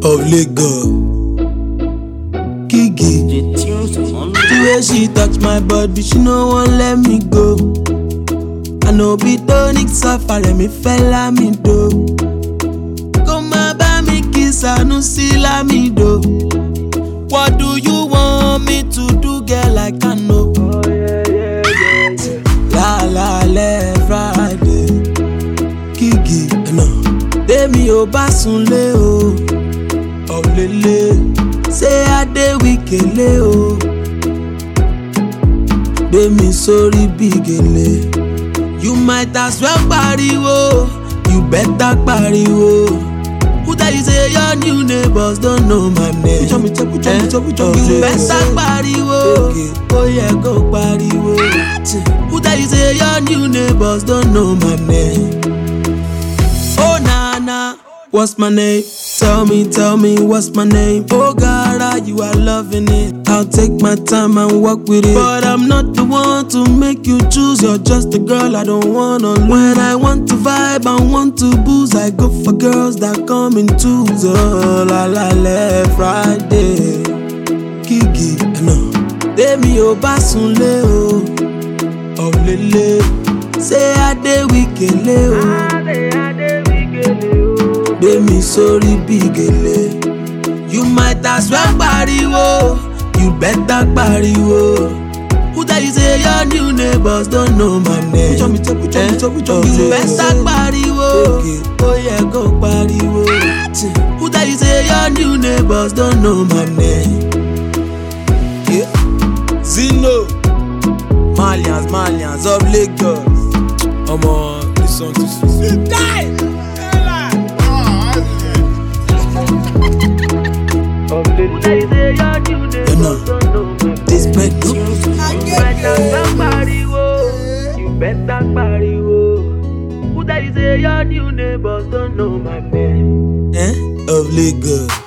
of Lagos. Kiki, the way she touch my body, she no wan let me go. I know be tonic suffer, me fella me do. Come bá mi kiss, I no see la me do. What do you want me to do, girl? I can know. Oh yeah. La la le Friday. Kiki, no. Demi o basunle o. Oh lele. Say I dey wikele o. Demi sorry bigele. You might as well pariwo. You better pariwo. Who tell you say your new neighbors don't know my name? You better pariwo. Oh yeah, go pariwo. Who tell you say your new neighbors don't know my name? Oh Nana, what's my name? Tell me what's my name? Oh God, you are loving it. I'll take my time and walk with it. But I'm not the one to make you choose. You're just a girl I don't wanna lose. When I want to vibe and want to booze, I go for girls that come in twos. Oh la la la Friday. Kiki, no. Demi o basunle o. Oh lele. Say I dey wikele o. Demi sorry bigele. You might as well pariwo. You better pariwo. Who tell you say your new neighbors don't know my name? You better pariwo. Oh yeah, go pariwo. Who tell you say your new neighbors don't know my name? Yeah. Zino, Malians of Lagos. Come on, this song too sweet. Die! This bread no. You better pariwo. Who that is your new neighbors don't know my name? Of Lagos.